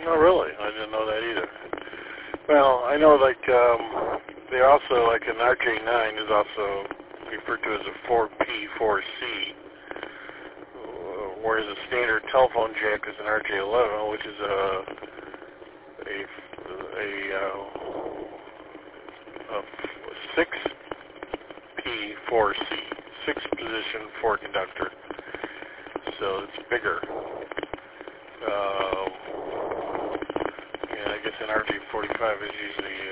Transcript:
Oh, really? I didn't know that either. Well, I know like they also, like an RJ9 is also referred to as a 4P4C, whereas a standard telephone jack is an RJ11, which is a 6P4C, 6-position 4-conductor. So it's bigger. And I guess an RJ45 is usually